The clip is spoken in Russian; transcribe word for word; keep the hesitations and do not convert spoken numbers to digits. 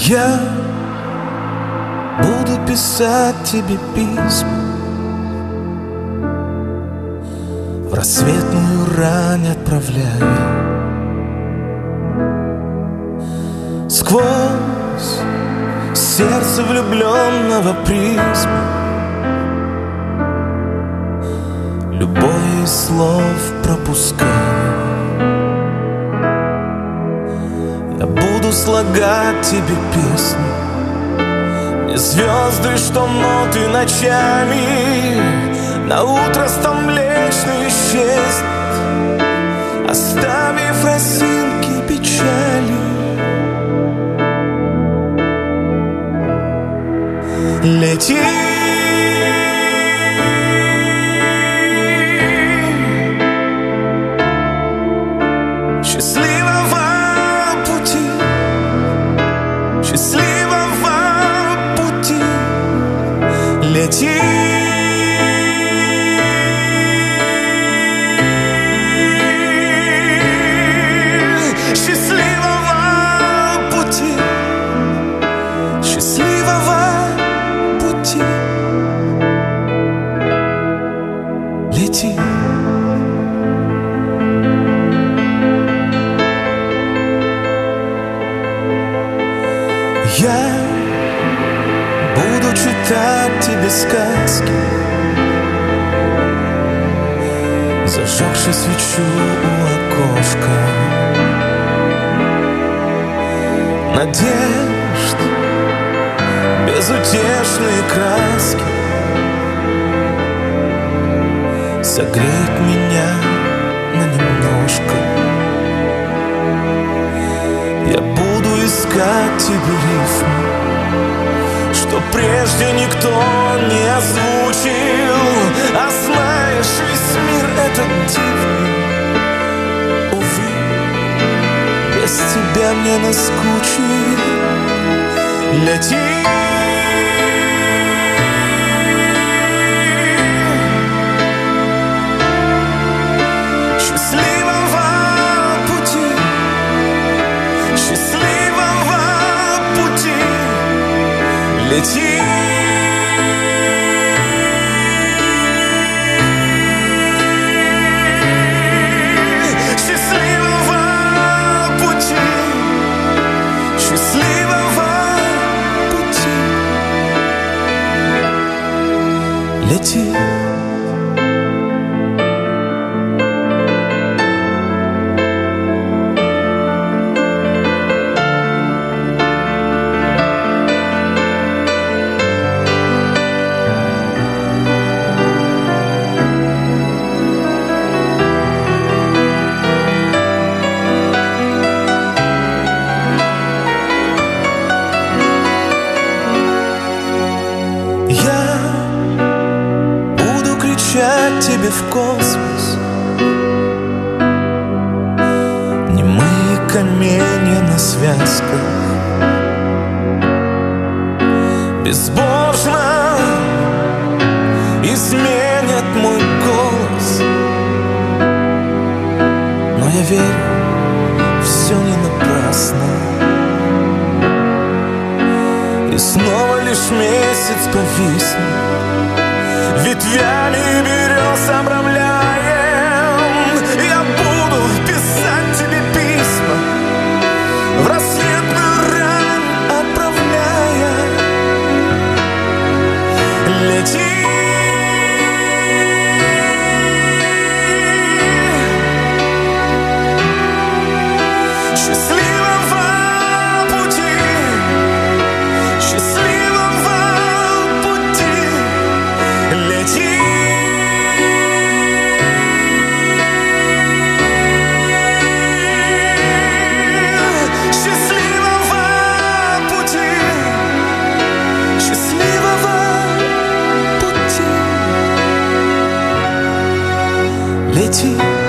Я буду писать тебе письма в рассветную рань отправляя, сквозь сердце влюбленного призму любое из слов пропуская. Я буду слагать тебе песни, не звезды, что ноты ночами на утро стом млечный исчезнет, оставив росинки печали. Лети, счастливого пути, счастливого пути. Лети, счастливого пути, счастливого пути. Лети. Я буду читать тебе сказки, зажегши свечу у окошка. Надежд безутешные краски согреют меня на немножко. Я буду искать тебе рифмы, что прежде никто не озвучил. А знаешь, весь мир этот дивный, увы, без тебя мне наскучит. Лети, счастливого пути, счастливого пути. Лети, счастливого пути, счастливого пути. Лети. Я буду кричать тебе в космос, немые каменья на связках безбожно изменят мой голос. Но я верю, все не напрасно, и снова лишь месяц повиснет, ветвями берез обрамляем. Я буду писать тебе письма в рассветную рань отправляя. Лети, счастливого пути, счастливого пути. Лети, счастливого пути, счастливого пути. Лети.